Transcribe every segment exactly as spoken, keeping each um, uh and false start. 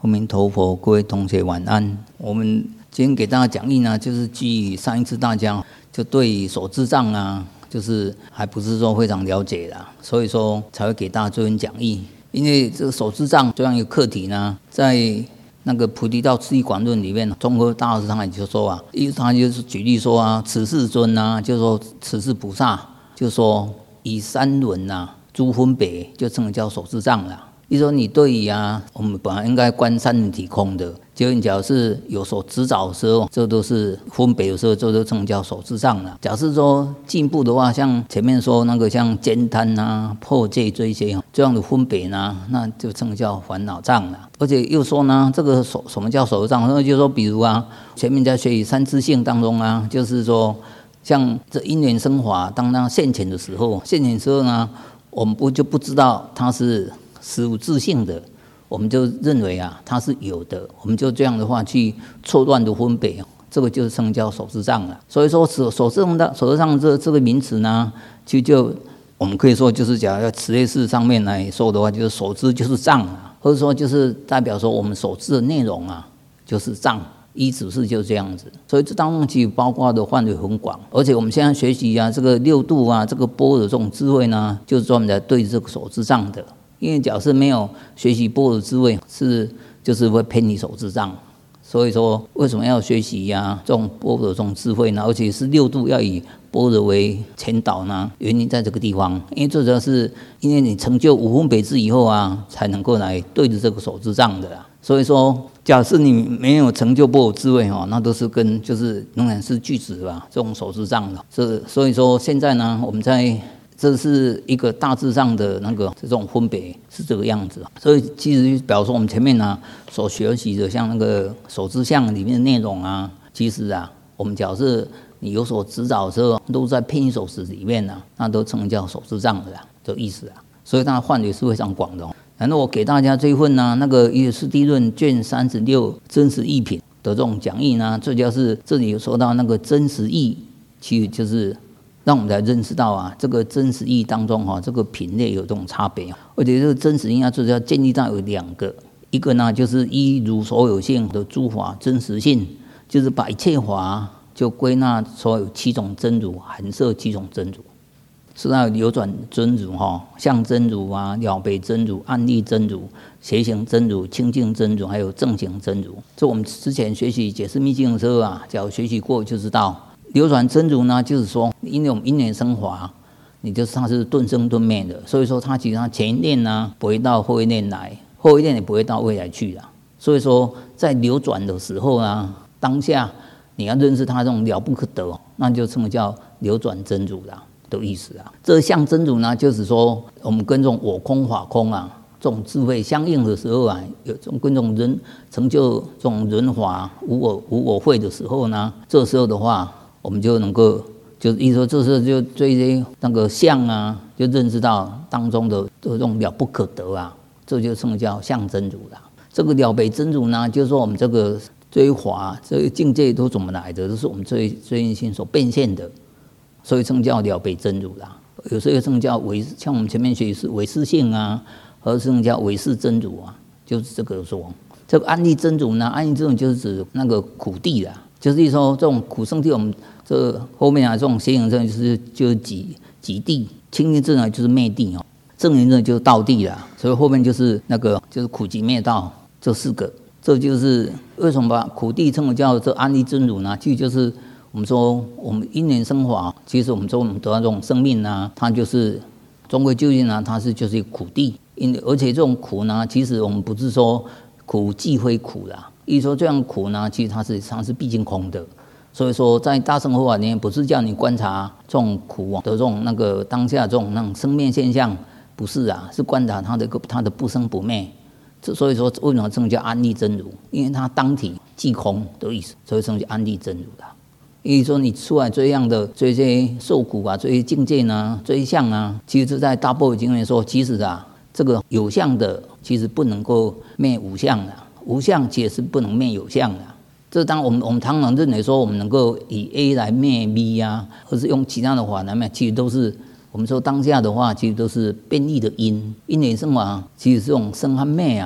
阿弥陀佛，各位同学晚安。我们今天给大家讲义呢，就是基于上一次大家就对手智障啊，就是还不是说非常了解啦，所以说才会给大家做份讲义。因为这个手智障这样一个课题呢，在那个菩提道次第广论里面，中科大师他就说啊，因为他就是举例说啊，此世尊啊，就说此世菩萨，就说以三轮啊，诸分别，就称为叫手智障啦。意思说你对于啊，我们本来应该观三轮体空的，结果你假如是有所执着的时候，这都是分别的时候，这都称叫手智障了。假设说进步的话，像前面说那个像兼贪啊、破戒这些这样的分别呢，那就称叫烦恼障了。而且又说呢，这个手什么叫手智障？那就是说，比如啊，前面在学习三支性当中啊，就是说像这因缘生法，当它现前的时候，现前的时候呢，我们不就不知道它是实无自性的，我们就认为啊它是有的，我们就这样的话去错乱的分别，这个就是称叫手智障了。所以说手手智障的手智障这这个名词呢，其实就我们可以说就是讲在词类式上面来说的话，就是手知就是障啊，或者说就是代表说我们手知的内容啊就是障。依指示就是这样子，所以这当中其实包括的范围很广，而且我们现在学习啊，这个六度啊，这个般若这种智慧呢，就是专门来对这个手智障的。因为假设没有学习般若智慧，是就是会偏离手智障。所以说，为什么要学习啊这种般若这种智慧呢？而且是六度要以般若为前导呢？原因在这个地方，因为最主要是因为你成就无分别智以后啊，才能够来对着这个手智障的啦。所以说，假设你没有成就般若智慧哈，那都是跟就是仍然是句子吧，这种手智障的。是所以说现在呢，我们在这是一个大致上的那个这种分别是这个样子。所以其实表示说我们前面呢所学习的像那个手智相里面的内容啊，其实啊，我们假设你有所执着的时候，都在偏手识里面啊，那都称叫手智障的啦，这意思啊。所以它的范围是非常广的哦。然后我给大家这一份呢、啊，那个《一师地论》卷三十六真实义品的这种讲义呢，最主要是这里有说到那个真实义，其实就是让我们来认识到啊，这个真实义当中哈、啊，这个品类有这种差别。而且这个真实义啊，最主要建立到有两个，一个呢就是依如所有性的诸法真实性，就是把一切法就归纳所有七种真如，含摄七种真如。是那流转真如哈，相真如啊，了别真如，暗立真如，邪行真如，清净真如，还有正行真如。这我们之前学习解释密经的时候啊，只要学习过就知道，流转真如呢，就是说，因为我们因缘生法，你就是它是顿生顿灭的，所以说它其实它前一念呢不会到后一念来，后一念也不会到未来去啦。所以说在流转的时候啊，当下你要认识它这种了不可得，那就称为叫流转真如啦。的意思啊，这相真如呢，就是说我们跟这种我空法空啊，这种智慧相应的时候啊，有这种跟这种人成就这种人法无我无我慧的时候呢，这时候的话，我们就能够就是意思说，这时候就对这那个相啊，就认识到当中的这种了不可得啊，这就称叫相真如啦。这个了别真如呢，就是说我们这个这一法这一境界都怎么来的，都是我们最最心所变现的。所以称叫了别真如啦，有时候称叫唯，像我们前面学是唯识性啊，或称叫唯识真如啊，就是这个说。这个安立真如呢，安立真如就是指那个苦地啦，就是说这种苦圣地，我们这后面啊这种邪行正就是就是极极地，清净正呢就是灭地哦，正行正就是道地啦，所以后面就是那个就是苦集灭道这四个，这就是为什么把苦地称为叫这安立真如呢？其实就是。我们说，我们因缘生法，其实我们说我们得到这种生命呢，它就是终归究竟呢，它是就是一个苦地。因而且这种苦呢，其实我们不是说苦即非苦啦，意思说这样苦呢，其实它是它是毕竟空的。所以说，在大乘佛法里面，不是叫你观察这种苦的这种那个当下这种那种生灭现象，不是啊，是观察它的它的不生不灭。所以说，为什么称叫安立真如？因为它当体即空的意思，所以称叫安立真如啦。意思说，你出来这样的这些受苦啊，这些境界呢，这一相啊，其实在大般若经里面说，其实啊，这个有相的其实不能够灭无相的，无相其实是不能灭有相的。这当我们我们常常认为说，我们能够以 A 来灭 B 啊，或是用其他的法来灭，其实都是我们说当下的话，其实都是变异的因，因缘生法，其实这种生和灭啊，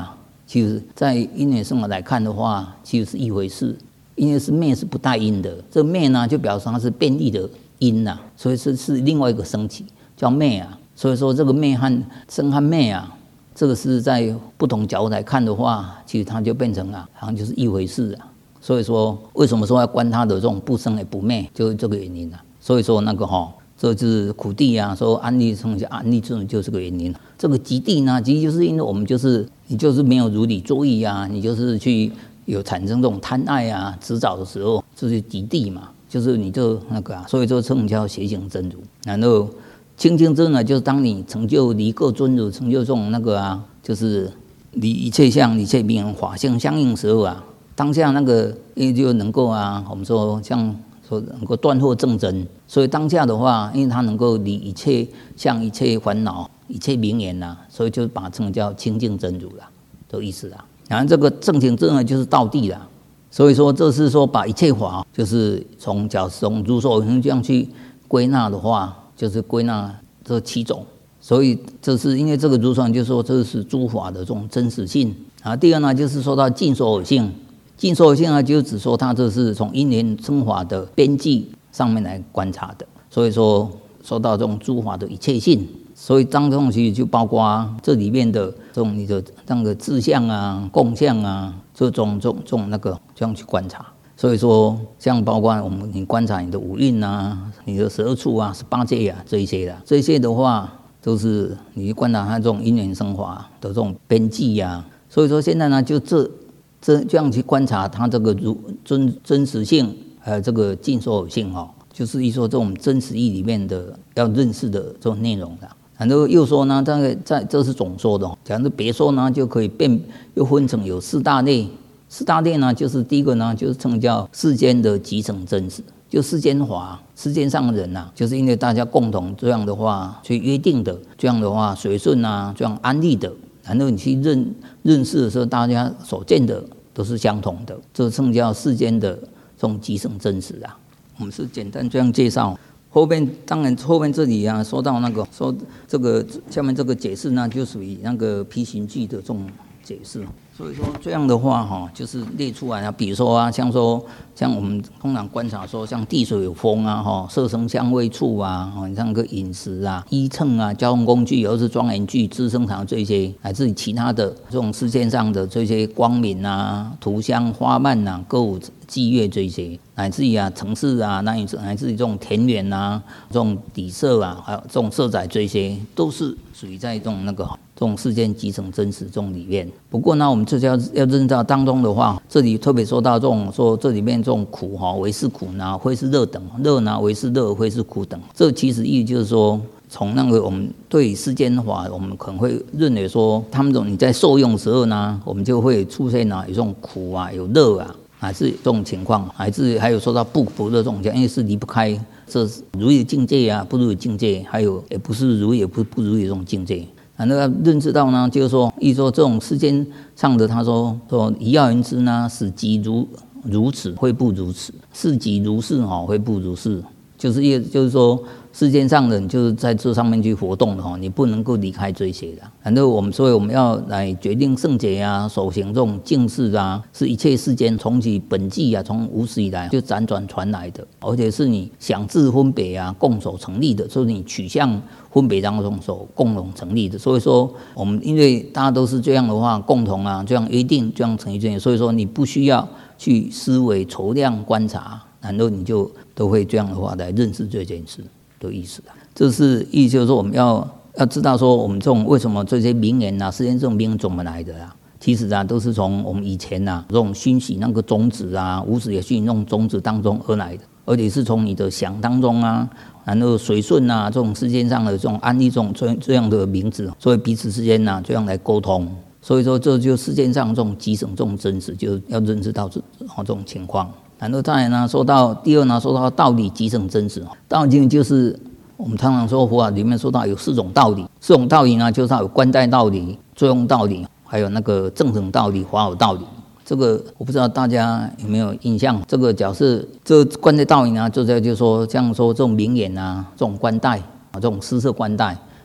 其实在因缘生活来看的话，其实是一回事。因为是灭是不带音的，这灭呢就表示它是变异的音呐、啊，所以是是另外一个升起叫灭啊。所以说这个灭和生和灭啊，这个是在不同角度来看的话，其实它就变成啊，好像就是一回事啊。所以说为什么说要观它的这种不生也不灭，就是这个原因啊。所以说那个哈、哦，这就是苦地啊，说安立生下安立这种就是这个原因。这个极地呢，其实就是因为我们就是你就是没有如理作意啊，你就是去。有产生这种贪爱啊、执着的时候，就是极地嘛，就是你就那个啊，所以说称叫邪行真如。然后清净真呢，就是当你成就离垢尊如，成就这种那个啊，就是离一切相、一切名法性相应时候啊，当下那个因为就能够啊，我们说像说能够断惑正真，所以当下的话，因为它能够离一切相、一切烦恼、一切名言呐，所以就把它称叫清净真如啦，的意思啦。然后这个正行正呢，就是道地啦，所以说这是说把一切法，就是从假从如所有形这样去归纳的话，就是归纳这七种。所以这是因为这个如所有就是说这是诸法的这种真实性。啊，第二呢就是说到尽所有性，尽所有性呢就只说它这是从因缘生法的边际上面来观察的。所以说说到这种诸法的一切性。所以当中其实就包括这里面的这种你的那个志向啊、共相啊，这种这种这种那个这样去观察。所以说，像包括我们你观察你的五蕴啊、你的十二处啊、十八界啊这一些的，这些的话都是你去观察它这种因缘生法的这种边际啊。所以说现在呢，就这这这样去观察它这个如真真实性，还有这个尽所有性哦，就是一说这种真实义里面的要认识的这种内容的。然后又说呢，这个在这是总说的，假如别说呢，就可以变又分成有四大类。四大类呢，就是第一个呢，就是称叫世间的集成真实，就世间法，世间上的人呐、啊，就是因为大家共同这样的话去约定的，这样的话随顺啊，这样安利的，然后你去认认识的时候，大家所见的都是相同的，这称叫世间的这种集成真实啊。我们是简单这样介绍。后面当然后面这里啊，说到那个说这个下面这个解释呢，就属于那个批行句的这种解释。所以说这样的话哈，就是列出来啊，比如说啊，像说像我们通常观察说，像地水有风啊，哈，色声香味触啊，你像个饮食啊、衣乘啊、交通工具，又是庄严具、知声场这些，乃至于其他的这种世界上的这些光明啊、图香、花蔓啊、歌舞伎乐这些，乃至于啊城市啊，乃至乃至于这种田园啊、这种底色啊，还有这种色彩这些，都是属于在这种那个这种世间集成真实这种里面。不过呢，我们这要要认到当中的话，这里特别说到这种说这里面这种苦哈，为是苦呢，非是乐等，乐呢为是乐，非是苦等。这其实意思就是说，从那个我们对世间法，我们可能会认为说，他们这种你在受用的时候呢，我们就会出现啊有这种苦啊，有乐啊。还是这种情况，还是还有说到不服的这种情况，因为是离不开这如意的境界啊，不如意的境界，还有也不是如意，也不不如意的这种境界。然后要认知到呢，就是说，意思说这种世间上的，他说说以要言之呢，使即如如此，会不如此；是即如是哈，会不如是。就是意就是说，世间上的人就是在这上面去活动的哈，你不能够离开这些的。然后我们所以我们要来决定圣解啊，所行这种境事啊，是一切世间从其本际啊，从无始以来就辗转传来的，而且是你想自分别啊，共所成立的，就是你取向分别当中所共同成立的。所以说，我们因为大家都是这样的话，共同啊，这样约定，这样成立这样，所以说你不需要去思维、筹量、观察。然后你就都会这样的话来认识这件事的意思。这是意思就是说，我们要要知道说，我们这种为什么这些名言啊，世间这种名言怎么来的啊？其实啊，都是从我们以前啊这种熏习那个种子啊，无始也熏习那种种子当中而来的，而且是从你的想当中啊，然后随顺啊，这种世间上的这种安利这种这样的名字，所以彼此之间啊这样来沟通。所以说，这就世间上这种集成这种真实，就要认识到这这种情况。然后再来呢，说到第二呢，说到道理集成真实。道理就是我们常常说佛法里面说到有四种道理，四种道理呢，就是有观待道理、作用道理，还有那个正等道理、法有道理。这个我不知道大家有没有印象？这个假设这观待道理呢，就在就说像说这种名言啊，这种观待啊，这种施设观待，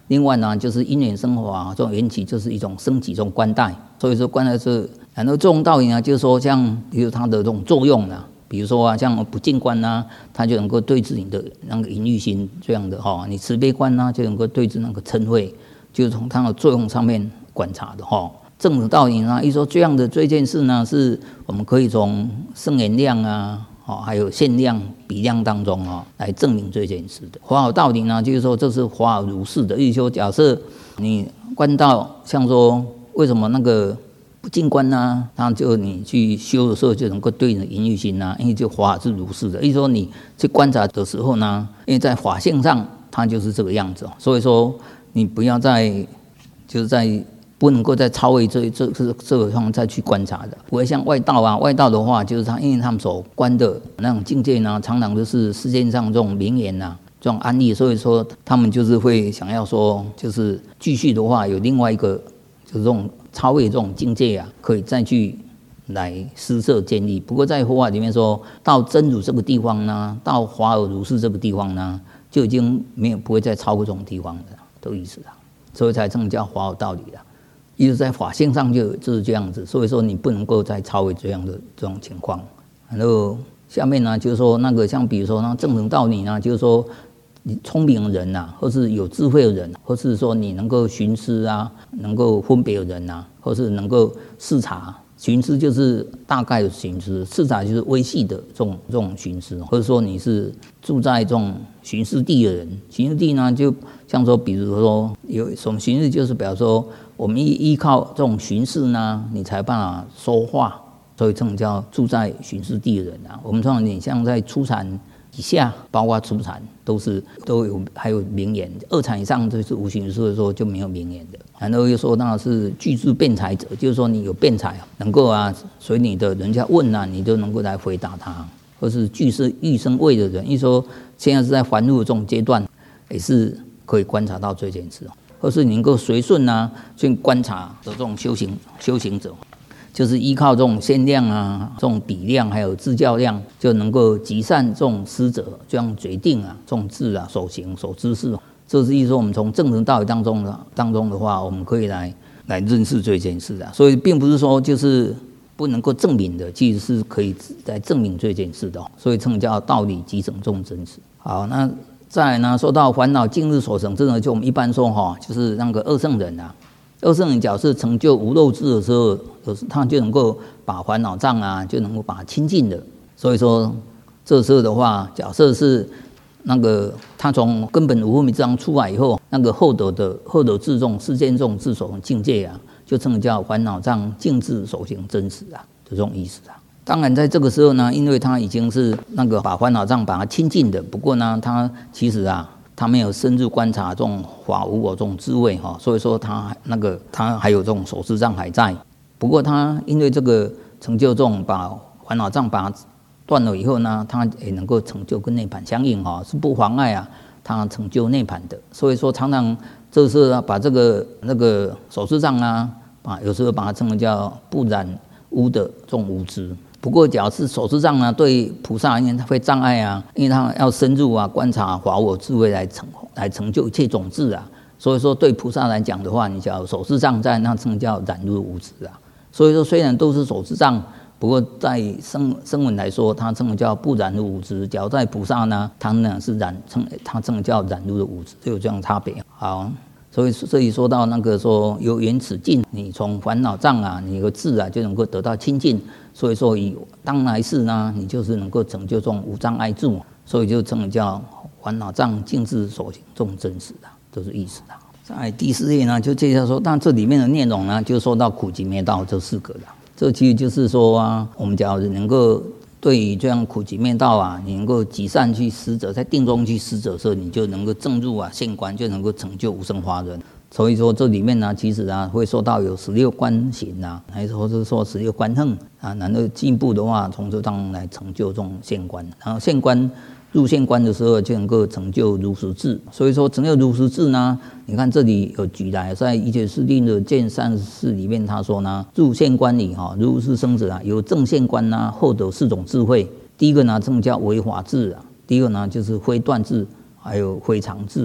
另外呢，就是因缘生法这种缘起，就是一种升起这种观待。所以说观待是，然后这种道理呢，就是说像比如它的这种作用呢，比如说啊，像不净观啊，它就能够对治你的那个淫欲心这样的哈；你慈悲观啊，就能够对治那个嗔恚，就是从它的作用上面观察的哈。正等道理呢，一说这样的这件事呢，是我们可以从圣言量啊。哦，还有限量、比量当中哦，来证明这件事的。华好道理呢，就是说这是华好如是的。意思说，假设你观到像说，为什么那个不净观呢？那就你去修的时候就能够对你的淫欲心啊，因为就华是如是的。意思说你去观察的时候呢，因为在法性上它就是这个样子，所以说你不要再就是在。不能够再超越这这这这个方再去观察的，不会像外道啊，外道的话就是他，因为他们所观的那种境界呢，常常都是世界上这种名言呐，这种案例，所以说他们就是会想要说，就是继续的话有另外一个就是这种超越这种境界啊，可以再去来施设建立。不过在佛法里面说到真如这个地方呢，到华而如是这个地方呢，就已经没有不会再超过这种地方的都意思了，所以才这么叫华有道理了。一直在法性上就就是这样子，所以说你不能够再超越这样的这种情况。然后下面呢，就是说那个像比如说那正等道理呢，就是说你聪明的人呐、啊，或是有智慧的人，或是说你能够寻思啊，能够分别的人呐、啊，或是能够视察。寻思就是大概的寻思，视察就是微细的这种这种寻思，或者说你是住在这种寻思地的人，寻思地呢，就像说，比如说有什么寻思，就是比如说我们依依靠这种寻思呢，你才办法说话，所以这种叫住在寻思地的人啊。我们通常你像在初禅以下，包括初禅都是都有还有名言，二禅以上就是无寻思的时候就没有名言的。然后又说那是具智辩才者，就是说你有辩才，能够啊随你的人家问啊，你就能够来回答他，或是具是欲生畏的人，一说现在是在凡入的这种阶段，也是可以观察到这件事，或是你能够随顺啊去观察的这种修行修行者，就是依靠这种限量啊、这种比量还有自教量，就能够集善这种师者，这样决定啊、这种智啊、守行、守知识。这是意思说，我们从正等道理当中的当中的话，我们可以来来认识这件事啊。所以并不是说就是不能够证明的，其实是可以来证明这件事的。所以称叫道理集整这种真实。好，那再来呢，说到烦恼尽日所成，这个就我们一般说哈，就是那个二圣人啊。二圣人假设成就无漏智的时候，有时他就能够把烦恼障啊，就能够把它清净的。所以说，这时候的话，假设是那个他从根本无分别之障出来以后，那个后得的后得智众世间众智所境界啊，就称叫烦恼障尽智所行真实啊，就这种意思啊。当然，在这个时候呢，因为他已经是那个把烦恼障把它清净的，不过呢，他其实啊。他没有深入观察这种法无我这种智慧哈，所以说他那个他还有这种守持障还在。不过他因为这个成就这种把烦恼障把它断了以后呢，他也能够成就跟涅槃相应哈，是不妨碍啊他成就涅槃的。所以说常常这是啊把这个那个守持障啊，把有时候把它称为叫不染污的这种无知。不过，假如是守持障呢，对菩萨而言，它会障碍啊，因为他要深入啊观察法我智慧来成来成就一切种智啊。所以说，对菩萨来讲的话，你假如守持障在，那称叫染入无知啊。所以说，虽然都是守持障，不过在声声闻来说，它称叫不染入无知；假如在菩萨呢，它呢是染称，它称叫染入的无知，就有这样差别。好。所以，所以说到那个说由缘此尽，你从烦恼障啊，你的智啊就能够得到清净。所以说以当来世呢，你就是能够成就这种无障碍住，所以就称为叫烦恼障尽智所行这种真实的，都是意思的。在第四页呢，就介绍说，但这里面的内容呢，就说到苦集灭道这四个的。这其实就是说啊，我们假如能够对于这样苦集灭道啊，你能够集善去施者，在定中去施者的时候，你就能够证入啊现观，就能够成就无生法忍。所以说这里面呢，其实啊会说到有十六观行啊，还是或者说十六观行啊，然后进一步的话，从这当来成就这种现观，然后现观入现观的时候就能够成就如实智。所以说成就如实智呢，你看这里有举来，在一切释定的见三十四里面，他说呢，入现观里哈，如是生者啊，有正现观呐，后得四种智慧。第一个呢，正叫为法智啊；第二个呢，就是非断智，还有非常智。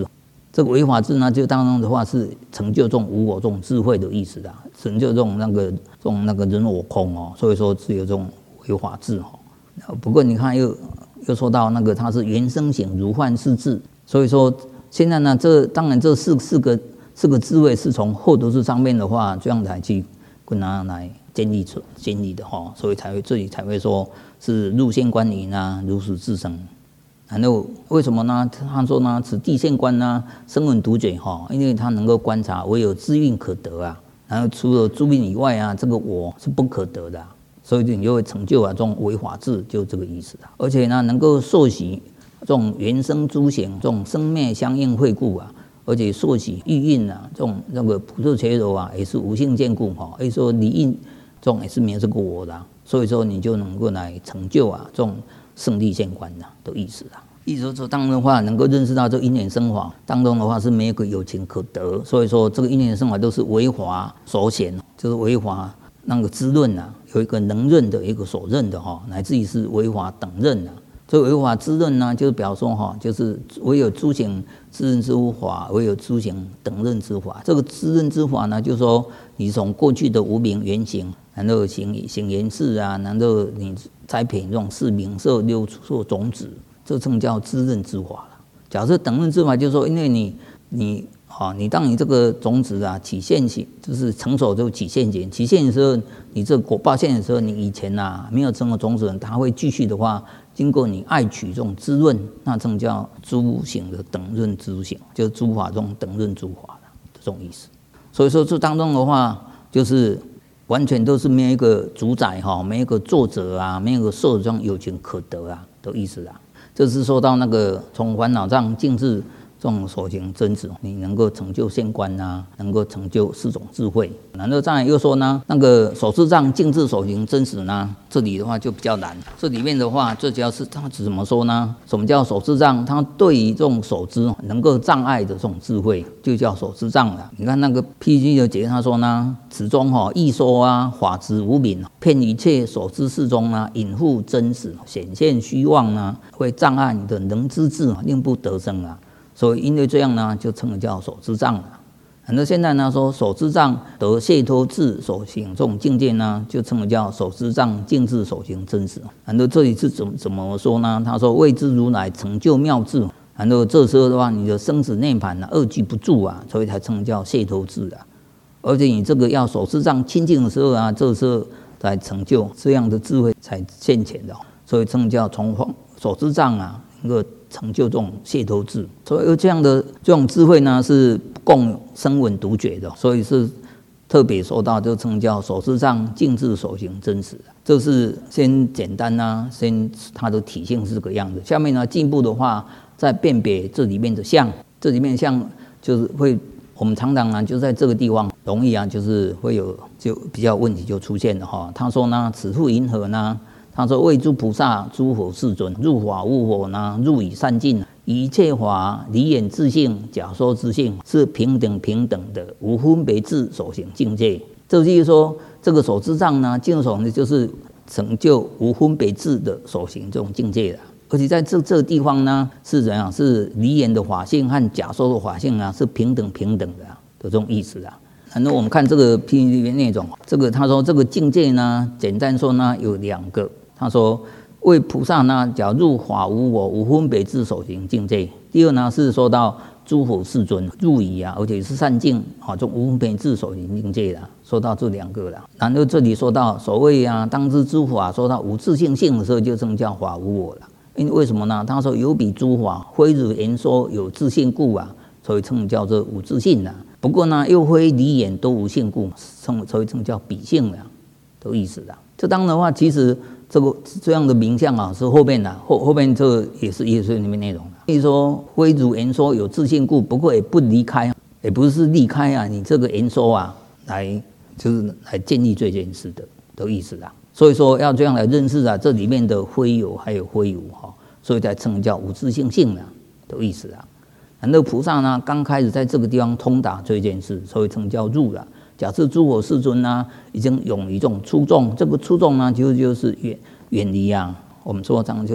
这个唯法智呢，就当中的话是成就这种无我这种智慧的意思啦，成就这种那个这种那个人我空哦，所以说只有这种唯法智哦。不过你看又又说到那个它是原生性如幻是智，所以说现在呢，这当然这四四个四个智慧是从后头智上面的话这样来去跟它来建立出建立的哈，所以才会这里才会说是入现观云啊，如实自生。然后为什么呢？他说呢，此地现观呢，声闻独觉哈，因为他能够观察，唯有自蕴可得啊。然后除了诸蕴以外啊，这个我是不可得的、啊，所以你就会成就啊这种唯法智，就这个意思啊。而且呢，能够受喜这种原生诸行，这种生灭相应会故啊，而且受喜意蕴啊，这种那个普度伽罗啊，也是无性见故哈，所以说离印这种也是没有这个我的、啊，所以说你就能够来成就啊这种。胜利现观的的意思啊，意思说当中的话能够认识到这因缘生法当中的话是没有个有情可得，所以说这个因缘生法都是唯法所显，就是唯法那个知论啊，有一个能认的，一个所认的哈，乃至于是唯法等认啊。所以唯法知论呢，就是表示说哈，就是唯有诸行知认之法，唯有诸行等认之法。这个知认之法呢，就是说你从过去的无明原形，然后行行言事啊，然后你栽培这种四名色六色种子，这称叫知认之法了。假设等认之法，就是说，因为你你啊，你当你这个种子啊起现起，就是成熟就起现前，起现的时候，你这果报现的时候，你以前呐、啊、没有成为种子人，它会继续的话。经过你爱取这种滋润，那这种叫诸行的等润诸行，就是诸法这种等润诸法的这种意思。所以说这当中的话，就是完全都是没有一个主宰哈，没有一个作者啊，没有一个受这种有情可得啊的意思啊。这是说到那个从烦恼障尽至这种所行真实，你能够成就现观啊，能够成就四种智慧。然后再来又说呢，那个所知障尽至所行真实呢，这里的话就比较难。这里面的话，最主要是它怎么说呢？什么叫所知障？它对于这种所知能够障碍的这种智慧，就叫所知障了。你看那个 P G 的解他说呢，此中哈易说啊，法执无明，骗一切所知事中啊，隐护真实，显现虚妄啊，会障碍你的能知智，令不得生啊。所以因为这样呢，就称为叫所知障了。很多现在呢说所知障得解脱智所行这种境界呢，就称为叫所知障尽至所行真实。很多这里是怎么怎么说呢？他说谓之如来成就妙智。然后这时候的话，你的生死涅槃呢二俱不住啊，所以才称叫解脱智啊。而且你这个要所知障清净的时候啊，这时候才成就这样的智慧才现前的，所以称叫从所知障啊能够成就这种解脱智。所以这样的这种智慧呢，是共声闻独觉的，所以是特别说到就称叫所知障尽至所行真实。这是先简单啊，先它的体性是这个样子。下面呢进一步的话，再辨别这里面的相，这里面的相就是会我们常常啊就在这个地方容易啊就是会有就比较问题就出现了哈。他说呢，此复云何呢？他说为诸菩萨诸佛世尊入法无佛呢，入以善尽，一切法离眼自性假说之性，是平等平等的无分别智所行境界。这就是说这个所知障呢，进入所呢就是成就无分别智的所行这种境界了。而且在这这个地方呢，是怎样？是离眼的法性和假说的法性啊，是平等平等的、啊、的这种意思啊。然后我们看这个 P P T 内容，这个他说这个境界呢，简单说呢有两个。他说为菩萨呢，假入法无我无分别智所行境界。第二呢是说到诸佛世尊入以啊，而且是善境啊，这种无分别智所行境界的。说到这两个了。然后这里说到所谓啊，当知诸法说到无自性性的时候，就称叫法无我了。因为为什么呢？他说有比诸法非如言说有自性故啊，所以称叫做无自性啊。不过呢，又非离眼都无性故，称所以称叫比性啊的意思啊。这当然的话，其实这个这样的名相啊，是后面的、啊、后后面这个也是也是里面内容的。所以说非如言说有自性故，不过也不离开，也不是离开啊，你这个言说啊，来就是来建立这件事的的意思啊。所以说要这样来认识啊，这里面的非有还有非无哈，所以才称叫无自性性啊的意思啊。然后菩萨呢，刚开始在这个地方通达这件事，所以称叫入了。假设诸佛世尊呢，已经勇于这种出众，这个出众呢，其实就是远远离啊。我们说这样就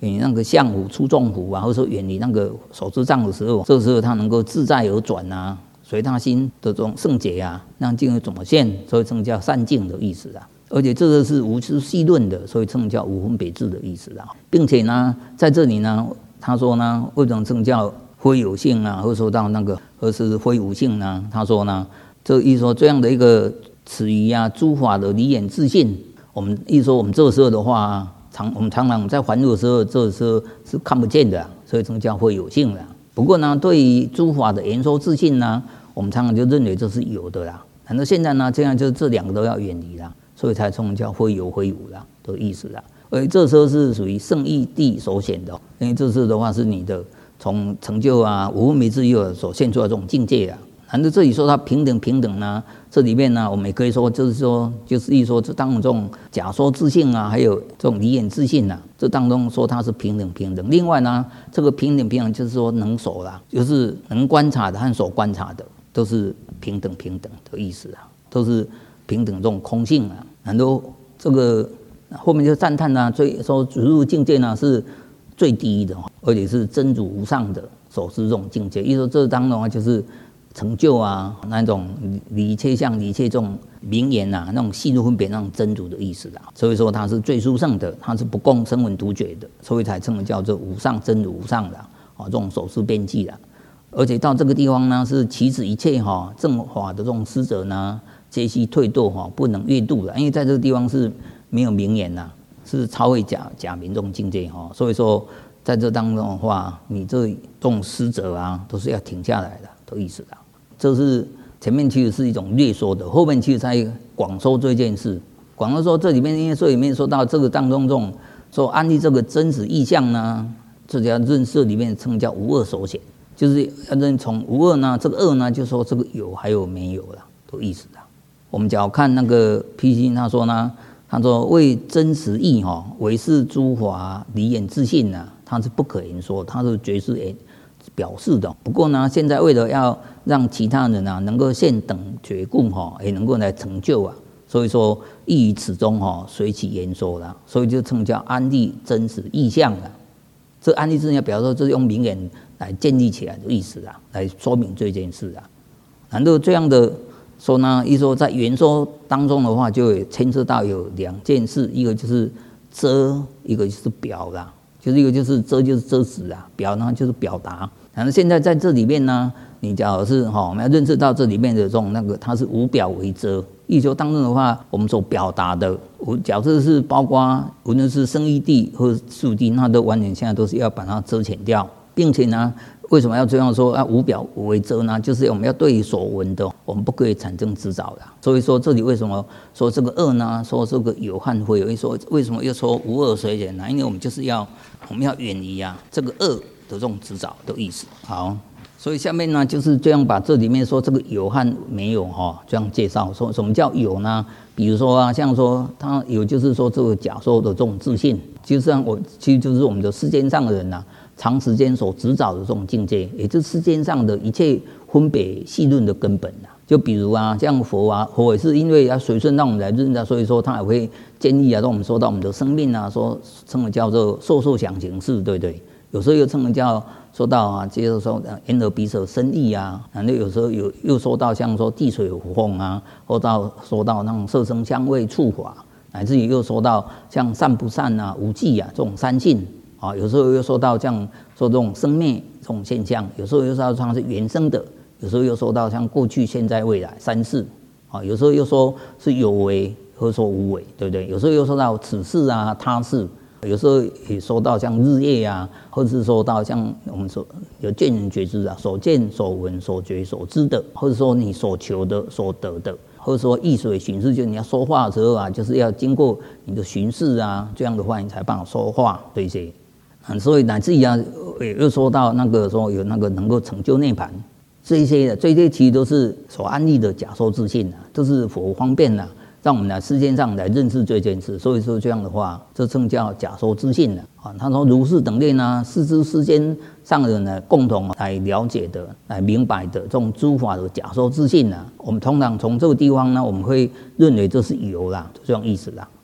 远离那个相虎出众虎啊，或者说远离那个手之障的时候，这个时候他能够自在而转啊，随他心的这种圣解啊，让境界怎么现，所以称叫善境的意思啊。而且这个是无是细论的，所以称叫无分别智的意思啊。并且呢，在这里呢，他说呢，为什么称叫非有性啊，或者说到那个，或是非无性呢？他说呢，这意思说这样的一个此于啊诸法的离眼自性，我们意思说我们这个时候的话，常我们常常在还入的时候，这个时候是看不见的、啊，所以称叫非有性的、啊。不过呢，对于诸法的言说自性呢，我们常常就认为这是有的啦。反正现在呢，这样就这两个都要远离啦。所以才称叫非有非无啦的意思啦。而这时候是属于圣义谛所显的，因为这时候的话是你的从成就啊无分别智又所现出来这种境界啊。反正这里说它平等平等呢，这里面呢我们也可以说就是说就是意说这当中这种假说自性啊，还有这种离眼自性啊，这当中说它是平等平等。另外呢，这个平等平等就是说能所啦，就是能观察的和所观察的都是平等平等的意思啊，都是平等这种空性啊。很多这个后面就赞叹呢、啊，最说直入境界呢是最低的，而且是真如无上的所知这种境界。意思说这当中啊就是成就啊那种离一切相、离一切这种名言啊，那种细入分别那种真如的意思啊。所以说它是最殊胜的，它是不共声闻独觉的，所以才称为叫做无上真如无上的啊这种所知边际啊。而且到这个地方呢，是其止一切哈正法的这种师者呢。皆悉退堕哈，不能越度的，因为在这个地方是没有名言呐，是超越假假名这种境界哈。所以说，在这当中的话，你这这种师者啊，都是要停下来的的意思的。这是前面其实是一种略说的，后面其实在广说这件事。广说说这里面，因为这里面说到这个当中这种说安立这个真实意象呢，这叫认识里面称叫无二所显，就是要认从无二呢，这个二呢，就说这个有还有没有了的意思的。我们只要看那个 P C， 他说呢，他说为真实义哈，唯是诸法离眼自性呢，他是不可言说，他是绝是表示的。不过呢，现在为了要让其他人啊能够现等觉故哈，也能够来成就啊，所以说亦于此中哈，随其言说啦，所以就称叫安立真实意象啦。这安立真实表示说，这是用名言来建立起来的意思啊，来说明这件事啊。难道这样的？说呢，一说在原说当中的话，就牵涉到有两件事，一个就是遮，一个就是表啦。就是一个就是遮，就是遮止啊；表呢就是表达。反正现在在这里面呢，你假如是哈，我们要认识到这里面的这种那个，它是无表为遮。意说当中的话，我们所表达的，我假设是包括无论是生义谛或数谛，那都完全现在都是要把它遮遣掉，并且呢。为什么要这样说？要无表为遮呢？就是我们要对所闻的，我们不可以产生执着的。所以说这里为什么说这个恶呢？说这个有和非有，说为什么又说无恶随缘呢？因为我们就是要我们要远离啊这个恶的这种执着的意思。好，所以下面呢就是这样把这里面说这个有和没有哈，这样介绍。说什么叫有呢？比如说啊，像说它有就是说这个假说的这种自信，其实上我其实就是我们的世间上的人呐、啊。长时间所执找的这种境界，也就是世间上的一切分别细论的根本啊。就比如啊，像佛啊，佛也是因为要随顺让我们来认识，所以说他也会建议啊，让我们说到我们的生命啊，说称为叫做受受想行识，对不对？有时候又称为叫说到啊，接着说眼耳鼻舌身意啊，然后有时候有又说到像说地水火风啊，或到说到那种色声香味触法，乃至于又说到像善不善啊、无记啊这种三性。啊，有时候又说到像说这种生灭这种现象，有时候又说到它是原生的，有时候又说到像过去、现在、未来三世，啊，有时候又说是有为或者说无为，对不对？有时候又说到此事啊、他事，有时候也说到像日夜啊，或者是说到像我们所有见人觉知啊，所见、所闻、所觉、所知的，或者说你所求的、所得的。或者说意水巡视，就是你要说话的时候啊，就是要经过你的巡视啊，这样的话你才办法说话这些。嗯，所以乃至于啊，又说到那个说有那个能够成就涅槃这一些的，这些其实都是所安立的假说自信啊，这是佛方便啊，让我们来世间上来认识这件事。所以说这样的话，这称叫假说自信了啊。他说如是等类呢，是知世间上的人呢共同来了解的、来明白的这种诸法的假说自信呢，我们通常从这个地方呢，我们会认为这是有啦，这种意思啦。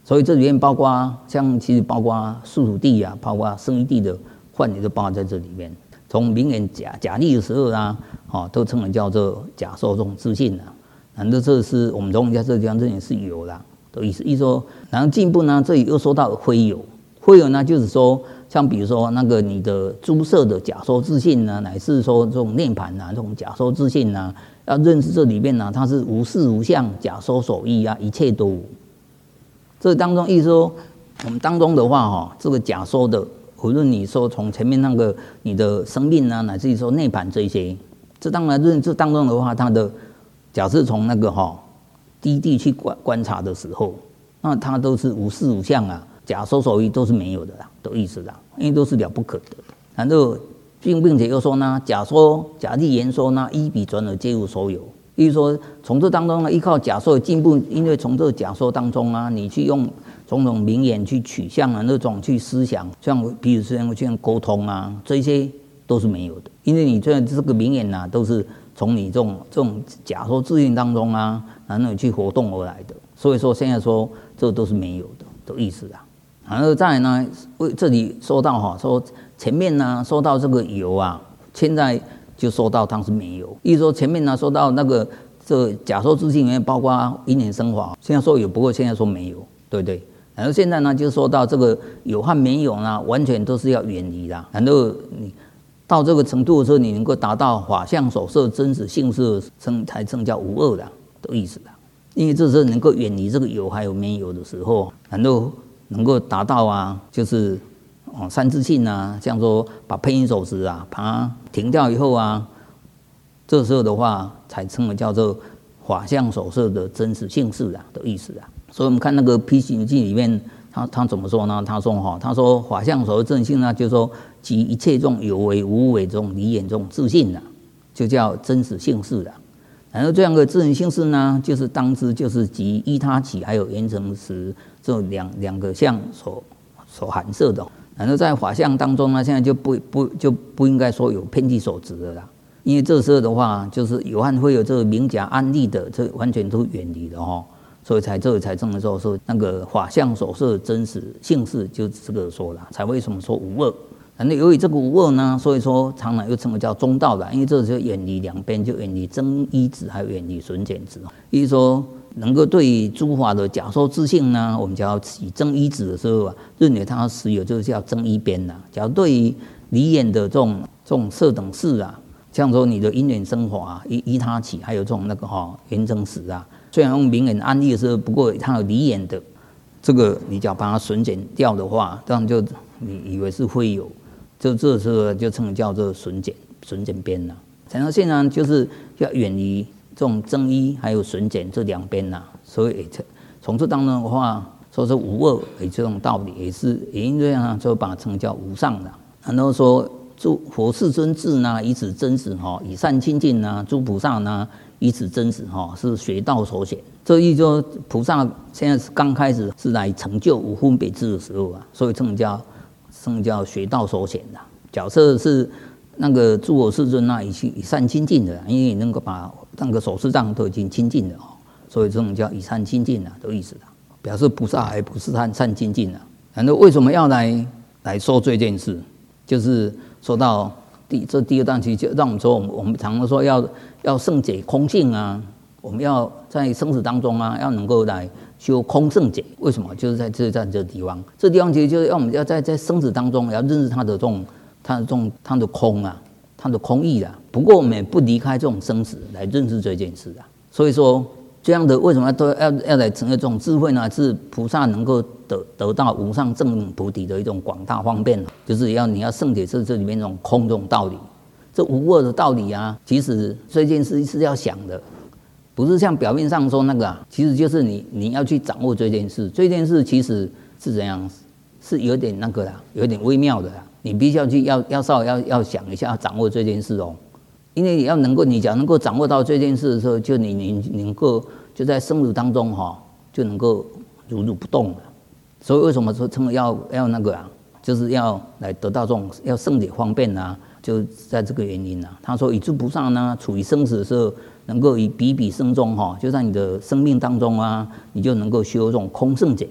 所以这里面包括像其实包括宿主地啊，包括生育地的范围都包括在这里面。从明年甲甲历的时候啊，哦，都称为叫做甲受这种自信啊。然后这是我们从家这个地方这里是有啦的意思。意思说，然后进一步呢，这里又说到灰酉，灰酉呢就是说，像比如说那个你的诸色的甲受自信呢，乃至说这种涅盘啊，这种甲受自信啊，要认识这里面呢，它是无事无相，甲受守义啊，一切都无。这当中意思说，我们当中的话哈，这个甲受的。无论你说从前面那个你的生命啊，乃至于说涅槃这些，这当然这当中的话，它的假设从那个哈低地去观观察的时候，那它都是无事无相啊，假受守义都是没有的啦，的意思啦，因为都是了不可得。然后并并且又说呢，假说假立言说呢，一笔转而皆无所有。意思说从这当中呢，依靠假说的进步，因为从这个假说当中啊，你去用种种名言去取向啊，那种去思想，像比如说像沟通啊，这些都是没有的。因为你这这个名言啊，都是从你这种这种假说自信当中啊，然后你去活动而来的。所以说现在说这都是没有的的意思啊。然后再来呢，为这里说到哈，说前面呢说到这个有啊，现在就说到它是没有。意思说前面呢说到那个这假说自信里面包括因缘生法，现在说有，不过现在说没有，对不对？然后现在呢，就说到这个有和没有呢，完全都是要远离啦。然后你到这个程度的时候，你能够达到法相所摄真实性是称才称叫无二的的意思啦。因为这时候能够远离这个有还有没有的时候，然后能够达到啊，就是哦三自性啊，像说把配音手持啊，把它停掉以后啊，这时候的话才称为叫做法相所摄的真实性是啊的意思啊。所以我们看那个《批行记》里面，他他怎么说呢？他说哈，他说法相所摄真性呢，就是说即一切这种有为无为这种离眼这种自性啊，就叫真实性是啊。然后这样的真实性是呢，就是当知就是即依他起还有缘成时这两两个相所所含摄的。然后在法相当中呢，现在就不不就不应该说有偏激所执的啦，因为这时候的话，就是有和会有这个明假暗立的，这完全都远离了哈。所以才这个才这么说，说那个法相所摄真实性是，就这个说了，才为什么说无二。然后由于这个无二呢，所以说常常又称为叫中道的，因为这就远离两边，就远离增一子，还有远离损减子。意思说，能够对于诸法的假说自性呢，我们就要起增一子的时候啊，认为它实有，就是叫增一边呐。假如对于离眼的这种这种色等事啊，像说你的因缘生法啊，依依他起，还有这种那个哈缘成时啊。虽然用明眼安利的时候，不过它有离眼的，这个你只要把它损减掉的话，这样就你以为是会有，就这时候就称为叫做损减损减边了。然后现在就是要远离这种增一还有损减这两边呐，所以从这当中的话，说是无二，也这种道理也是也因为啊，就把它称叫无上的。然后说诸佛世尊智呢，以此真实哈，以善亲近呢，诸菩萨呢。以此真实哈，是学道所显。这意就菩萨现在是刚开始是来成就无分别智的时候啊，所以称叫称叫学道所显的。角色是那个诸佛世尊啊，以以善亲近的，因为你能够把那个手势上都已经亲近了，所以这种叫以善亲近啊的意思的，表示菩萨还不是善善亲近啊。然后为什么要来来说这件事？就是说到。第这第二段其实就让我们说，我们我们常常说要要圣解空性啊，我们要在生死当中啊，要能够来修空圣解。为什么？就是在这在这个地方，这地方其实就是要我们要在在生死当中要认识它的这种它的这种它的空啊，它的空义啊。不过我们也不离开这种生死来认识这件事啊。所以说这样的为什么都要要来成为这种智慧呢？是菩萨能够得得到无上正菩提的一种广大方便，就是要你要圣解这这里面这种空这种道理，这无二的道理啊。其实这件事是要想的，不是像表面上说那个啊，其实就是你你要去掌握这件事。这件事其实是怎样？是有点那个啦，有点微妙的啦。你必须要去要要稍微要要想一下，要掌握这件事哦。因为你要能够，你只要能够掌握到这件事的时候，就你你能够就在生死当中哈，就能够如如不动了。所以为什么说称为要要那个啊，就是要来得到这种要圣解方便啊，就在这个原因啊。他说以诸菩萨呢，处于生死的时候，能够以比比生中哈，就在你的生命当中啊，你就能够修这种空圣解。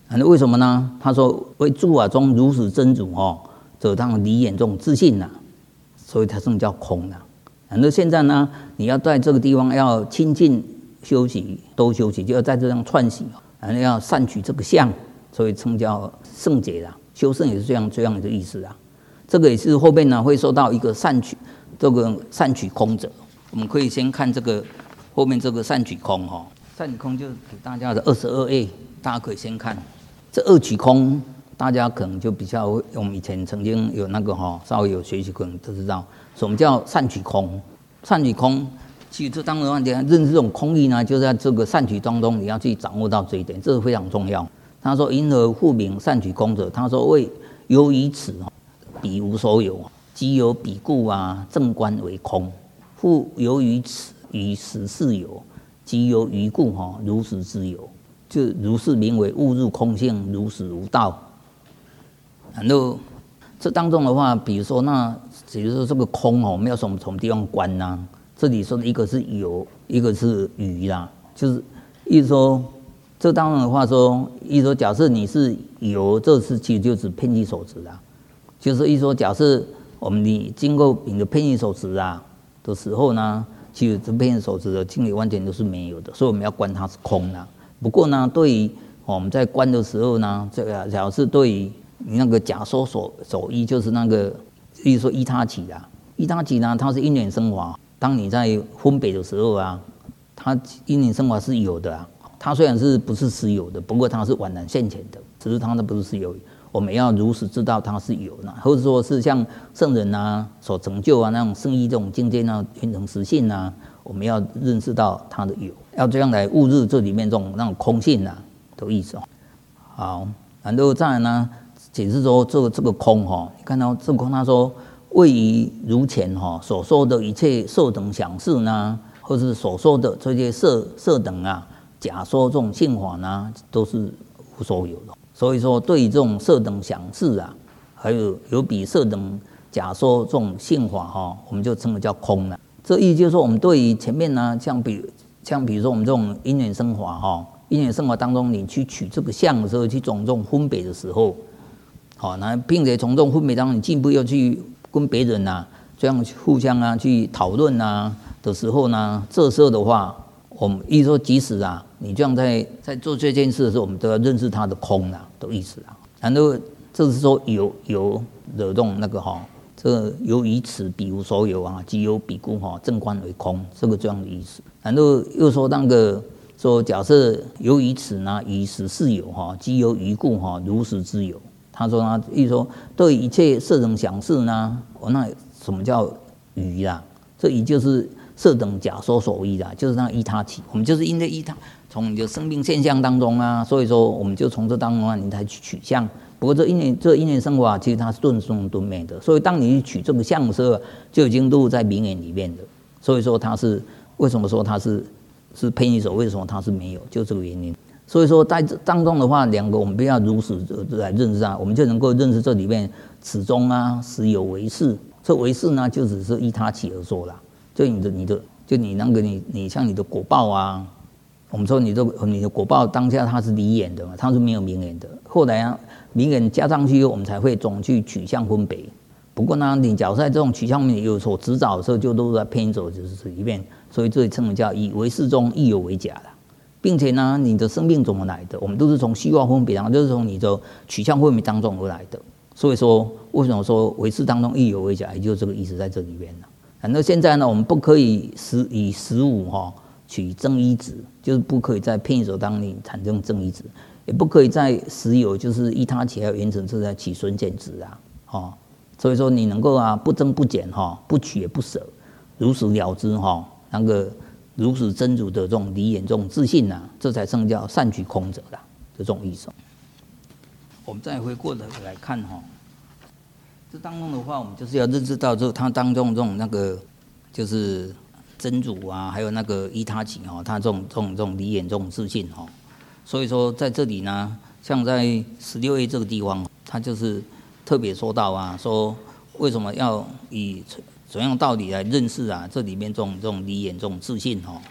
那为什么呢？他说为诸法中如实真如哈，则当离眼这种自信呐、啊，所以它这种叫空啊。那现在呢，你要在这个地方要清净休息，多休息，就要在这样串习，然后要散取这个相，所以称叫圣解啦。修圣也是这样这样的意思啊。这个也是后面呢会说到一个散取，这个散取空者。我们可以先看这个后面这个散取空哈，散取空就是给大家的二十二页，大家可以先看。这二取空，大家可能就比较，我们以前曾经有那个哈，稍微有学习，可能都知道什么叫散取空。散取空，其实这当然你要认识这种空义呢，就在这个散取当中，你要去掌握到这一点，这是非常重要。他说：“因何复名散取空者？”他说：“为由于此，彼无所有，即有彼故啊，正观为空。复由于此，于实是有，即有余故哈，如实之有。就如是名为误入空性，如实无道。”然后这当中的话，比如说那，比如说这个空哦，我们要从什么地方观呢、啊？这里说的一个是有，一个是余啦，就是意思说，这当中的话说，意思说，假设你是有，这是其实就指偏激所执啦，就是意思说，假设我们你经过你的偏激所执啊的时候呢，其实这偏激所执的境界完全都是没有的，所以我们要观它是空啦。不过呢，对于我们在观的时候呢，这个假如是对于你那个假说所所依，就是那个，意思说依他起啦，依他起呢，它是因缘生华。当你在分别的时候啊，它因缘生华是有的啊。它虽然是不是实有的，不过它是宛然现前的，只是它那不是实有。我们要如实知道它是有的，或者说是像圣人啊所成就啊那种圣意这种境界呢，圆成实性啊，我们要认识到它的有，要这样来悟入这里面这种那种空性啊的意思哦。好，然后再来呢，解释说这个这个空哈、哦，你看到这个空，他说位于如前哈所说的一切色等想事呢，或是所说的这些色色等啊，假说这种性法呢，都是无所有的。所以说，对于这种色等想事啊，还有有比色等假说这种性法哈，我们就称为叫空了。这意思就是说，我们对于前面呢，像比像比如说我们这种因缘生法哈，因缘生法当中，你去取这个相的时候，去种这种分别的时候，好，那并且从这种分别当中，你进一步要去跟别人啊，这样互相啊去讨论啊的时候呢，这时候的话，我们意思说，即使啊，你这样在在做这件事的时候，我们都要认识它的空啊的意思啊。然后这是说有有惹动那个哈，这个由于此彼无所有啊，即有彼故哈，正观为空，这个这样的意思。然后又说那个说，假设由于此呢，于实是有哈，即有余故哈，如实之有。他说呢，意思说对一切色等想事呢，哦，那什么叫余啦？这余就是色等假说所依啦，就是那依他起。我们就是因为依他，从你的生命现象当中啊，所以说我们就从这当中啊，你才去取相。不过这因缘这因缘生活啊，其实它是顿生顿灭的，所以当你去取这个相的时候，就已经入在名言里面的。所以说它是为什么说它是是偏一手？为什么它是没有？就这个原因。所以说在这当中的话，两个我们不要如实来认识啊，我们就能够认识这里面始终啊实有为事。这为事呢，就只是依他起而说啦。就你的你的就你那个你你像你的果报啊，我们说你的你的果报当下它是离眼的嘛，它是没有明眼的。后来啊明眼加上去，我们才会总去取向分别。不过呢，你假如在这种取向面有所指导的时候，就都在偏走就是里面，所以这里称为叫以为事中亦有为假了。并且呢，你的生命怎么来的？我们都是从虚妄分别当中，就是从你的取向分别当中而来的。所以说，为什么说为事当中亦有为假，也就是这个意思在这里面了。反正现在呢，我们不可以十以十五哈取正一值，就是不可以在偏手当中产生正一值，也不可以在实有就是依他起还有缘成是在起损减值啊，哦，所以说你能够啊不增不减哈，不取也不舍，如实了知哈，那个。如实真如的这种离眼这种自信啊，这才称叫善取空者啦，这种意思。我们再回过头来看哈，这当中的话，我们就是要认识到这它当中这种那个就是真如啊，还有那个依他起哈，它这种这种这种离眼这种自信哈。所以说在这里呢，像在十六页这个地方，它就是特别说到啊，说为什么要以怎样道理来认识啊？这里面这种这种离眼这种自信哈，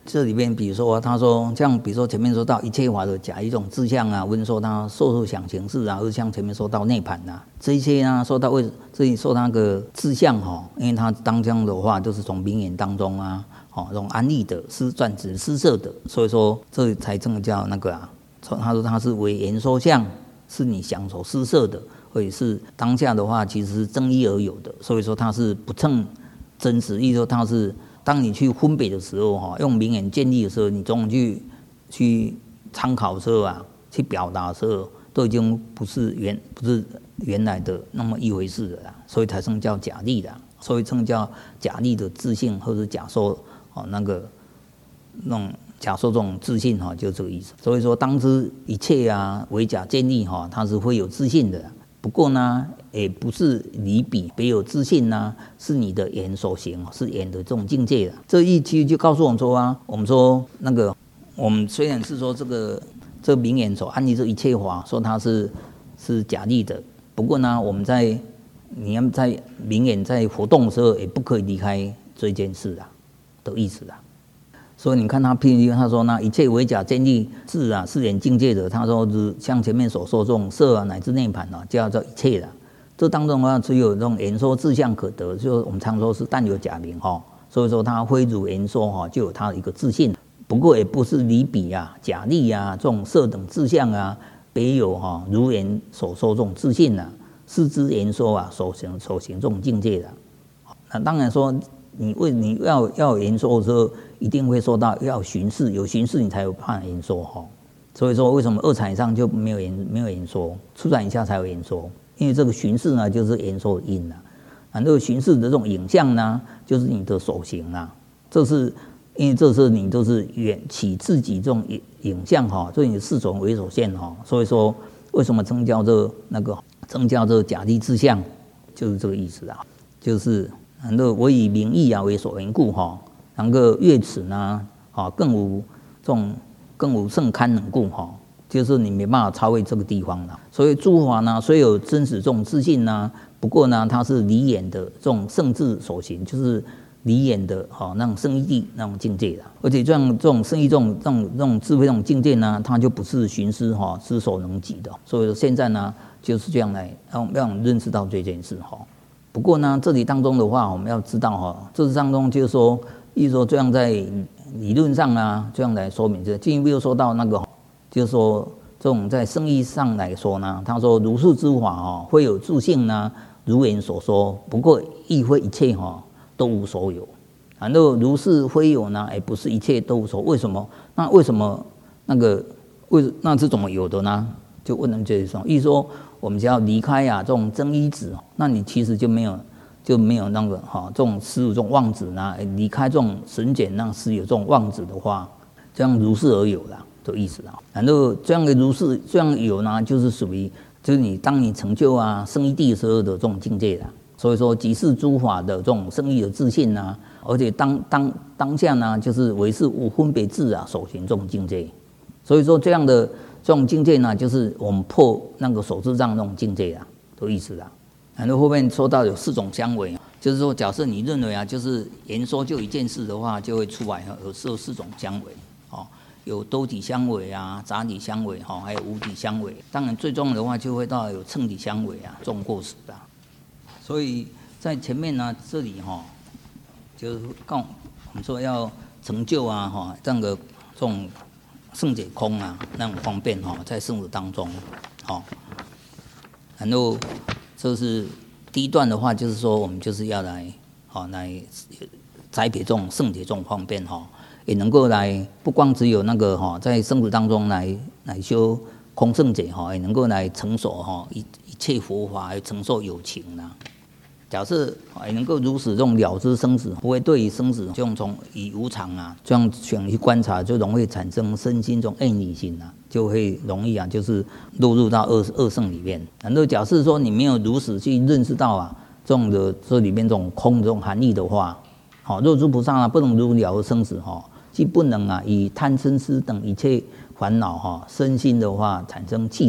这里面比如说他说像比如说前面说到一切法的假一种志向啊，问说他受受想行识啊，或者像前面说到内盘啊，这一些呢说到为这里说那个志向哈，因为他当这样的话都是从名言当中啊，哦，这种安立的施转指施设的，所以说这才正叫那个啊，他说他是为言说相，是你想所施设的，或者是当下的话其实是正义而有的，所以说它是不称真实，意思说它是。当你去分别的时候，哈，用名言建立的时候，你总去去参考的时候啊，去表达的时候，都已经不是原不是原来的那么一回事了啦，所以才称叫假立的，所以称叫假立的自信，或者假说哦那个那种假说这种自信哈，就这个意思。所以说，当知一切啊为假建立哈，它是会有自信的。不过呢，也不是离彼别有自信呢、啊，是你的言所行，是言的这种境界的。这一期就告诉我们说啊，我们说那个，我们虽然是说这个这个名言所安立这一切法，说它是是假立的，不过呢，我们在你要在名言在活动的时候，也不可以离开这件事啊的意思啊。所以你看他譬如他说呢，一切为假建立是啊，是言境界的。他说是像前面所说这种色啊，乃至内盘啊，叫做一切的。这当中的话，只有这种言说志向可得，就我们常说是但有假名哈。所以说他非如言说哈，就有他的一个自信。不过也不是离彼啊、假立啊这种色等志向啊，别有哈如言所说这种自信啊，是之言说啊所行所行这种境界的。那当然说。你为你要要言说的时候，一定会说到要巡视，有巡视你才有办法言说哈。所以说为什么二产以上就没有言没有言说，初产以下才有言说？因为这个巡视呢，就是言说的因啊。那这个巡视的这种影像呢，就是你的所行啊。这是因为这是你都是远起自己这种影影像哈，所以你四种为所现哈。所以说为什么称叫这那个称叫这假立志向，就是这个意思啊，就是。然后我以名义啊为所缘故哈，然后越此呢，啊更无这种更无甚堪能故哈，就是你没办法超越这个地方了。所以诸法呢，虽有真实这种自信呢，不过呢，它是离眼的这种圣智所行，就是离眼的哈那种圣义地那种境界的。而且这样这种圣义这种这种这种智慧这种境界呢，它就不是寻思哈知所能及的。所以现在呢，就是这样来让让我们认识到这件事哈。不过呢，这里当中的话，我们要知道哈，这当中就是说，意思说这样在理论上啊，这样来说明这进一步说到那个，就是说这种在圣义上来说呢，他说如是之法哈，会有自性呢，如言所说，不过亦非一切哈都无所有。然后如是非有呢，也不是一切都无所有。为什么？那为什么那个为那是怎么有的呢？就问人这一种，意思说。我们只要离开啊这种真一子，那你其实就没有就没有那个哈这种私有这种妄子呢，离开这种神简让私有这种妄子的话，这样如是而有啦的意思啊。然后这样的如是这样有呢，就是属于就是你当你成就啊圣义地时候的这种境界啦。所以说即是诸法的这种圣义的自信啊，而且当当当下呢，就是为是无分别智啊所行这种境界。所以说这样的。这种境界呢，就是我们破那个手智障那种境界啊的意思啊。然后后面说到有四种相违，就是说，假设你认为啊，就是言说就一件事的话，就会出来有有四种相违哦，有多体相违啊、杂体相违哈，还有无体相违。当然最重要的话，就会到有称体相违啊，这种过失啊。所以在前面呢，这里哈，就是告我们说要成就啊哈，这样的这种。圣解空啊，那种方便哈，在圣子当中，好，然后这是第一段的话，就是说我们就是要来，好来栽培这种圣解这种方便哈，也能够来不光只有那个哈，在圣子当中来来修空圣解哈，也能够来承受哈一一切佛法，来承受有情呐。假设也能够如此这种了知生死，不会对于生死这种从以无常啊这样想去观察，就容易产生身心这种厌离心啊，就会容易啊就是落入到恶恶圣里面。然后假设说你没有如此去认识到啊这种的这里面这种空的这种含义的话，好，若诸菩萨啊不能如了生死哈，既不能啊以贪嗔痴等一切烦恼哈身心的话产生弃舍，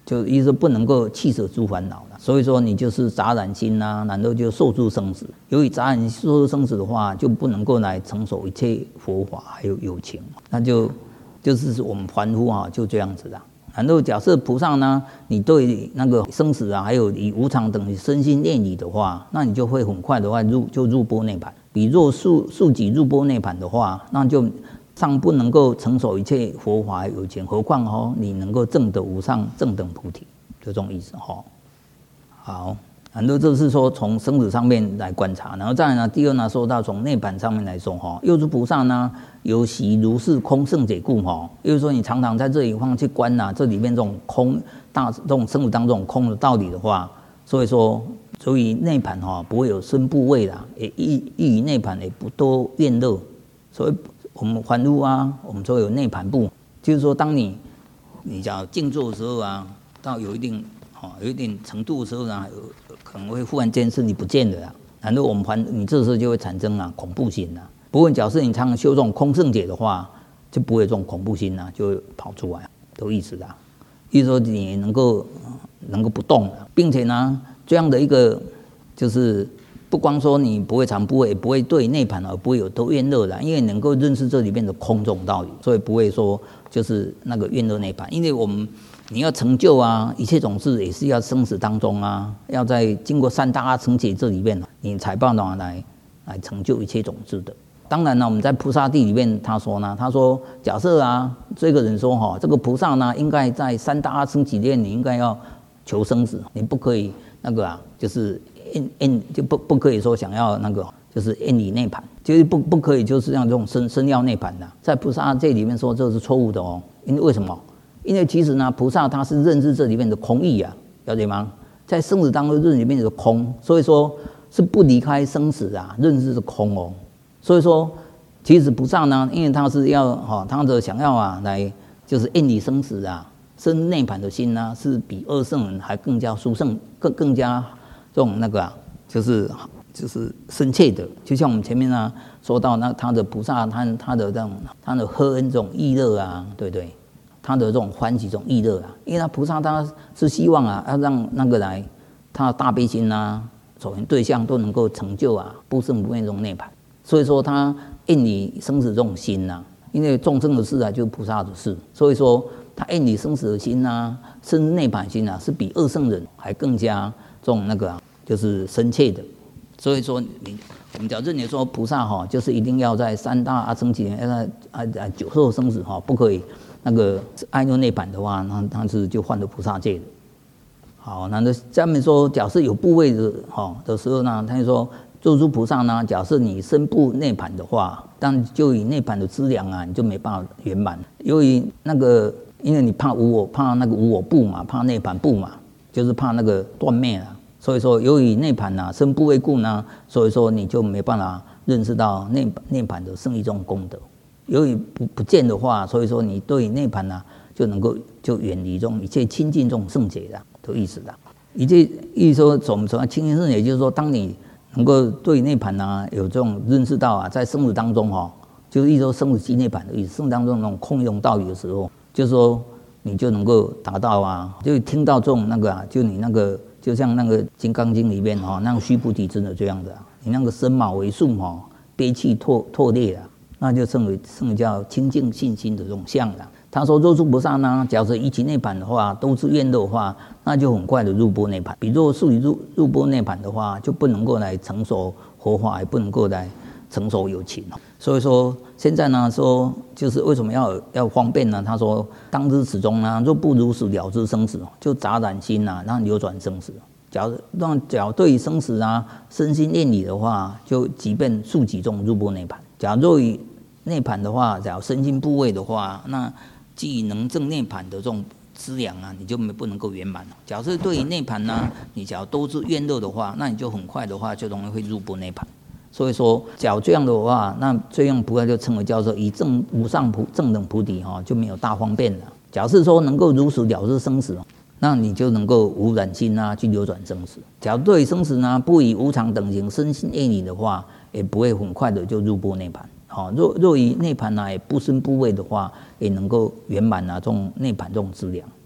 就意思不能够弃舍诸烦恼了。所以说你就是杂染心啊，然后就受诸生死。由于杂染受诸生死的话，就不能够来承受一切佛法还有有情，那就就是我们凡夫啊就这样子的。然后假设菩萨呢，你对那个生死啊，还有以无常等身心念理的话，那你就会很快的话入就入般涅槃。比若速速己入般涅槃的话，那就尚不能够承受一切佛法有情，何况哦你能够证得无上正等菩提，就这种意思哈。好，然后这是说从生死上面来观察，然后再来呢，第二呢说到从涅槃上面来说哈，又诸菩萨呢由习如是空圣解故哈，也就是说你常常在这里方去观呐、啊，这里面这种空大这种生死当中空的道理的话，所以说所以涅槃哈不会有身部位啦，也亦亦于涅槃也不多怨乐，所以我们凡夫啊，我们说有内盘部，就是说当你你讲静坐的时候啊，到有一定哦有一定程度的时候呢，可能会忽然间身体不见了啦，然后我们凡你这时候就会产生啊恐怖心啦。不过假设你常常修这种空圣解的话，就不会这种恐怖心啊就会跑出来，都意思啦。意思说你能够能够不动，并且呢这样的一个就是。不光说你不会常不会也不会对内盘而不会有都怨乐啦，因为能够认识这里面的空这种道理，所以不会说就是那个怨乐内盘。因为我们你要成就啊，一切种事也是要生死当中啊，要在经过三大阿僧祇这里面，你才办法来来成就一切种事的。当然呢，我们在菩萨地里面，他说呢，他说假设啊，这个人说哈，这个菩萨呢，应该在三大阿僧祇里面，你应该要求生死，你不可以那个啊，就是。厌厌就不不可以说想要那个，就是厌离内盘，就是不不可以就是像这种生生要内盘的，在菩萨这里面说这是错误的哦。因为为什么？因为其实呢，菩萨他是认识这里面的空义啊，了解吗？在生死当中认识里面的空，所以说是不离开生死啊，认识是空哦。所以说，其实菩萨呢，因为他是要哈，他的想要啊，来就是厌离生死啊，生内盘的心呢、啊，是比二圣人还更加殊胜，更更加。这种那个啊，就是就是深切的，就像我们前面呢说到，那他的菩萨，他他的这种他的呵恩这种意乐啊，对不对？他的这种欢喜这种意乐啊，因为他菩萨他是希望啊，要让那个来他的大悲心啊，所缘对象都能够成就啊，不生不灭这种涅槃。所以说他厌离生死这种心呐、啊，因为众生的事啊，就是菩萨的事，所以说他厌离生死的心啊，生涅槃心啊，是比二圣人还更加。这种那个、啊、就是深切的，所以说你我们假设你说菩萨哈，就是一定要在三大阿僧祇要在啊啊久受生死哈，不可以那个爱怒内盘的话，那他是就换了菩萨戒的。好，那下面说，假设有部位的哈的时候呢，他就说做出菩萨呢，假设你身部内盘的话，但就以内盘的资粮啊，你就没办法圆满。由于那个，因为你怕无我，怕那个无我部嘛，怕内盘部嘛。就是怕那个断灭了，所以说由于内盘呐身部未故呢，所以说你就没办法认识到内内盘的胜义这种功德。由于不不见的话，所以说你对内盘呐就能够就远离这种一切亲近这种圣解的的意思的。一切意思说怎么说亲近圣解，就是说当你能够对内盘呐有这种认识到啊，在生死当中哈，就是意思说生死即内盘的意思，生死当中那种空用道理的时候，就是说。你就能够达到啊，就听到这种那个啊，就你那个，就像那个《金刚经》里面哈、哦，那个须菩提真的这样的、啊，你那个身马为树哈，悲泣破破裂了，那就称为称为叫清净信心的这种相了。他说，若诸菩萨呢，假设一起内盘的话，都是愿的话，那就很快的入般内盘。比若属于入入般内盘的话，就不能够来成熟佛法，也不能够来成熟有情。所以说现在呢，说就是为什么要要方便呢？他说，当知此中呢，若不如实了知生死，就杂染心啊，让流转生死。假如让假如对于生死啊，身心厌离的话，就即便速己中入般内盘。假如以内盘的话，假如身心部位的话，那既能证内盘的这种资粮啊，你就不能够圆满了。假设对于内盘呢，你假如都是怨乐的话，那你就很快的话就容易会入般内盘。所以说，假如这样的话，那这样菩萨就称为叫做以正无上菩正等菩提哈，就没有大方便了。假设说能够如实了知生死，那你就能够无染心啊，去流转生死。假如对生死呢，不以无常等行身心厌离的话，也不会很快的就入般内盘。好，若若以内盘呢，也不生不畏的话，也能够圆满啊这种内盘这种资粮。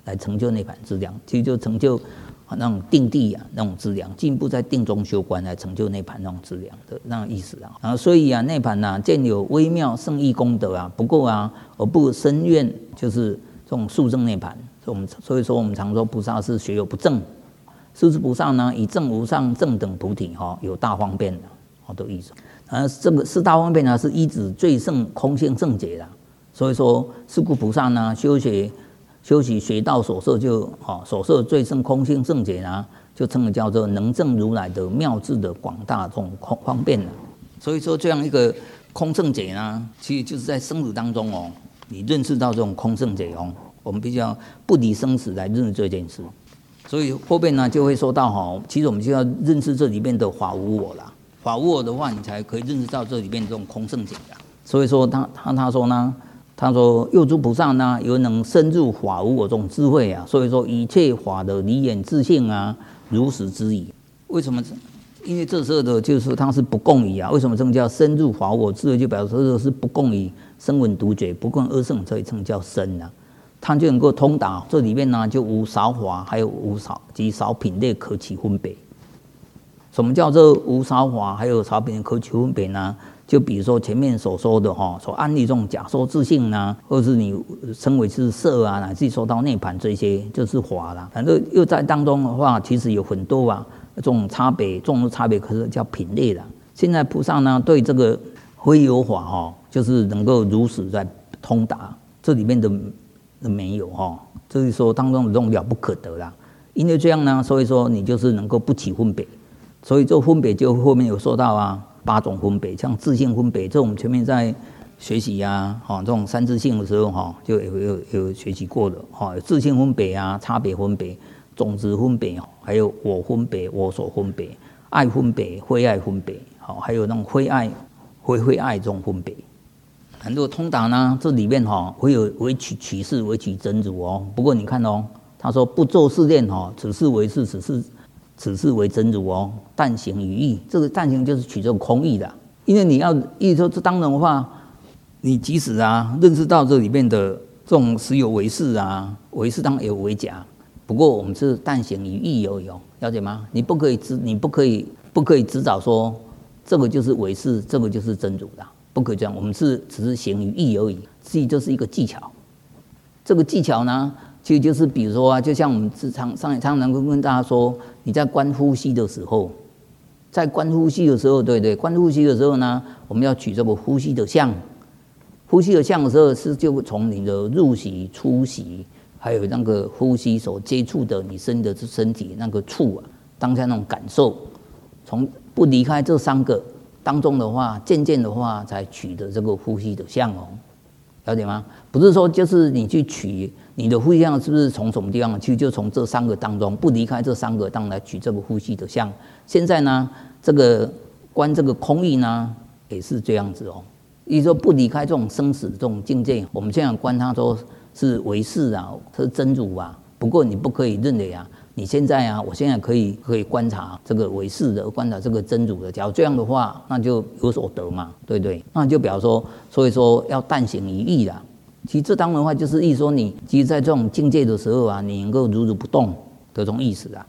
来成就涅槃资粮，其实就成就那种定地啊那种资粮，进一步在定中修观来成就涅槃那种资粮的那种意思啊。然后所以啊，涅槃啊，见有微妙圣义功德啊，不过啊，而不深愿就是这种速证涅槃。所以我们所以说我们常说菩萨是学有不正，是不是菩萨呢？以正无上正等菩提哈、哦，有大方便的好的意思。而这个四大方便呢，是依止最胜空性圣解的。所以说，是故菩萨呢，修学修习学道所摄就哦，所摄最胜空性圣解呢，就称为叫做能证如来的妙智的广大这种方便了。所以说，这样一个空圣解呢，其实就是在生死当中哦，你认识到这种空圣解哦，我们必须要不离生死来认识这件事。所以后面呢就会说到哈，其实我们就要认识这里面的法无我啦。法无我的话，你才可以认识到这里面这种空圣解啦。所以说他他他说呢，他说右诸菩萨呢，有能深入法无我这种智慧啊。所以说一切法的理眼自性啊，如实之矣。为什么？因为这时候的就是它是不共疑啊。为什么这么叫深入法无我智慧？就表示说是不共疑声闻独觉，不共二圣，所以称叫深啊。它就能够通达这里面呢，就无少法，还有无少及少品类可起分别。什么叫做无少法，还有少品类可起分别呢？就比如说前面所说的哈，所案例这种假说自性呢，或是你称为是色啊，乃至说到涅槃这些，就是法啦。反正又在当中的话，其实有很多啊这种差别，这种差别可是叫品类的。现在菩萨呢，对这个非有法哈，就是能够如实在通达这里面的。没有哈，就是说当中的这种了不可得啦。因为这样呢，所以说你就是能够不起分别，所以这分别就后面有说到啊，八种分别，像自性分别，这我们前面在学习啊，哈，这种三自性的时候哈，就有有有学习过的哈，有自性分别啊，差别分别，种子分别，还有我分别、我所分别、爱分别、非爱分别，好，还有那种非爱、非非爱这种分别。很多通达呢，这里面哈会有为取取事，为取真如哦。不过你看哦，他说不做试炼哈，此事为事，此事此事为真如哦。但行于意，这个但行就是取这种空义的。因为你要意说这当然的话，你即使啊认识到这里面的这种实有为事啊，为事当然有为假。不过我们是但行于意而已哦，了解吗？你不可以知，你不可以不可以指导说这个就是为事，这个就是真如的。不可以这样，我们是只是行于意而已，意就是一个技巧。这个技巧呢，其实就是比如说啊，就像我们常常常能够跟大家说，你在观呼吸的时候，在观呼吸的时候，对对，观呼吸的时候呢，我们要取这个呼吸的相。呼吸的相的时候，是就从你的入息、出息，还有那个呼吸所接触的你身的身体那个触啊，当下那种感受，从不离开这三个。当中的话，渐渐的话才取得这个呼吸的相哦，了解吗？不是说就是你去取你的呼吸相是不是从什么地方去，就从这三个当中不离开这三个当来取这个呼吸的相。现在呢，这个观这个空义呢也是这样子哦，意思说不离开这种生死这种境界，我们现在观它说是为事啊，它是真如啊。不过你不可以认为啊。你现在啊，我现在可以可以观察这个唯识的，观察这个真如的。假如这样的话，那就有所得嘛，对不对？那就表示说，所以说要但行于意啦。其实这当然的话，就是意思说你，其实在这种境界的时候啊，你能够如如不动的这种意思啊。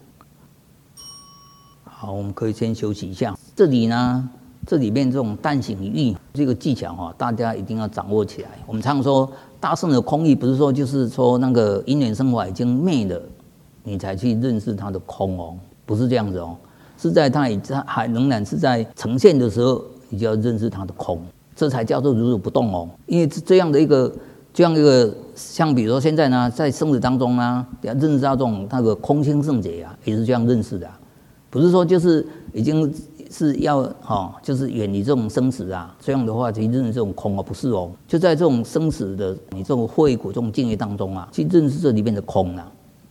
好，我们可以先休息一下。这里呢，这里面这种但行于意这个技巧哈，大家一定要掌握起来。我们常说大圣的空义，不是说就是说那个因缘生法已经灭了。你才去认识它的空哦，不是这样子哦，是在它还仍然是在呈现的时候，你就要认识它的空，这才叫做如如不动哦。因为这样的一个，这样一个，像比如说现在呢，在生死当中呢，要认识到这种那个空性圣解啊，也是这样认识的、啊，不是说就是已经是要哈、哦，就是远离这种生死啊，这样的话去认识这种空啊，不是哦，就在这种生死的你这种慧苦这种境界当中啊，去认识这里面的空啊。